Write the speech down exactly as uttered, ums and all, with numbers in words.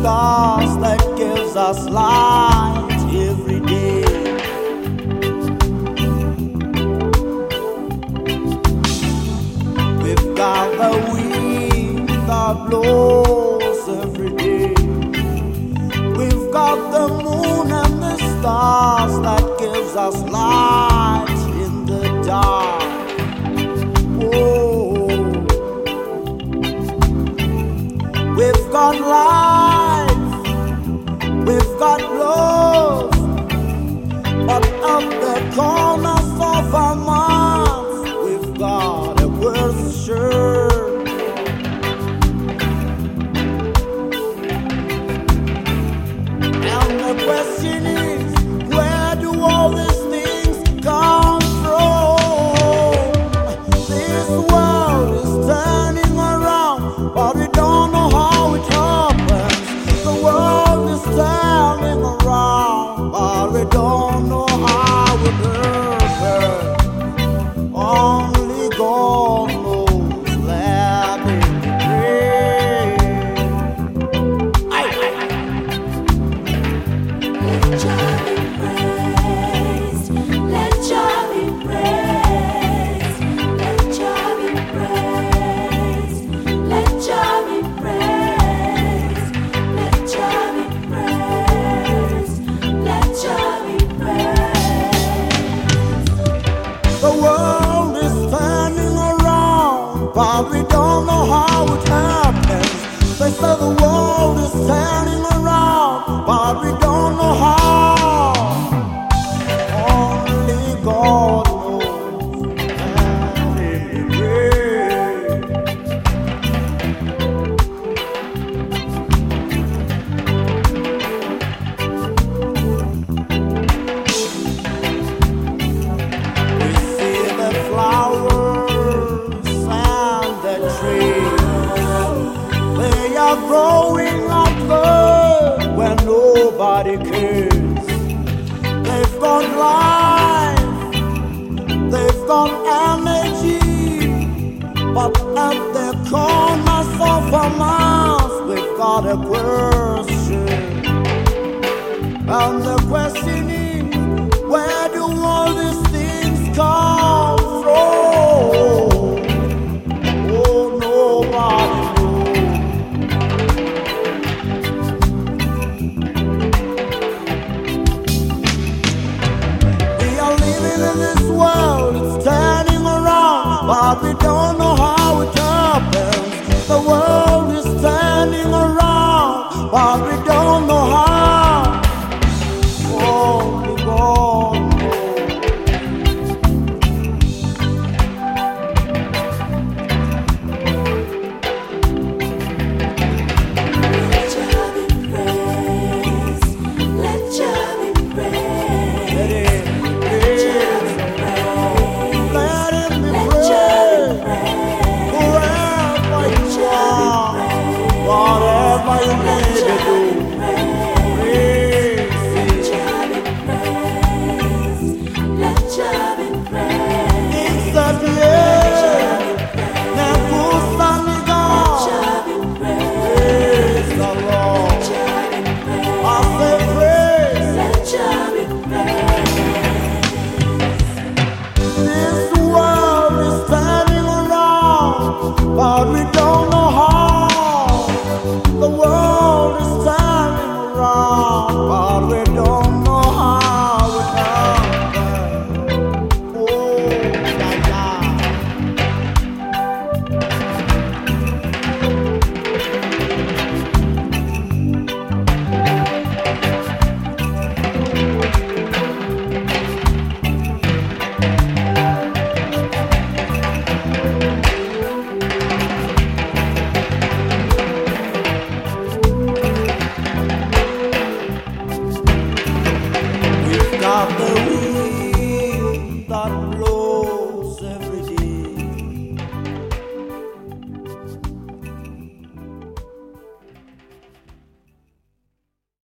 stars that gives us light every day. We've got the wind that blows every day. We've got the moon and the stars that gives us light in the dark. We've got life, we've got love, but at the corners of our mouths, we've got a question. And the question is, where do all these things come from? This world is turning around, but we don't know how it happens. The world is turning around, but we don't know how it happens. Only God knows. Let me pray. Aye, aye, aye. Let Jah be praised. Let Jah be praised. Let Jah be praised. Let Jah be praised. Let Jah be praised. Let Jah be praised. The world is turning around, but we don't know how it happens. They say the world is turning around, but we don't know how. Only God knows. And we pray. We see the flowers and the trees. They are growing up there where nobody cares. They've got life, they've got energy, but at the corners of our mouths, we've got a question. And the question is, where do all these things come from? Oh, nobody knows. We are living in this world, it's turning around, but we don't know how it happens. The world is turning around, but we don't know how. Only God knows. Let Jah be praised. Let Jah be praised. Let it Let be Jah be praised. Let it be Let Jah be praised. praised. Wherever you are, praised. whatever you Let need to Jah do, be praised. praise Let it. Jah be praised. Let Jah be praised. It's the day. Nebusa niga. Jah be praised. Praise the Lord. Jah be praised. I say praise. Let Jah be praised. This world is turning around, but we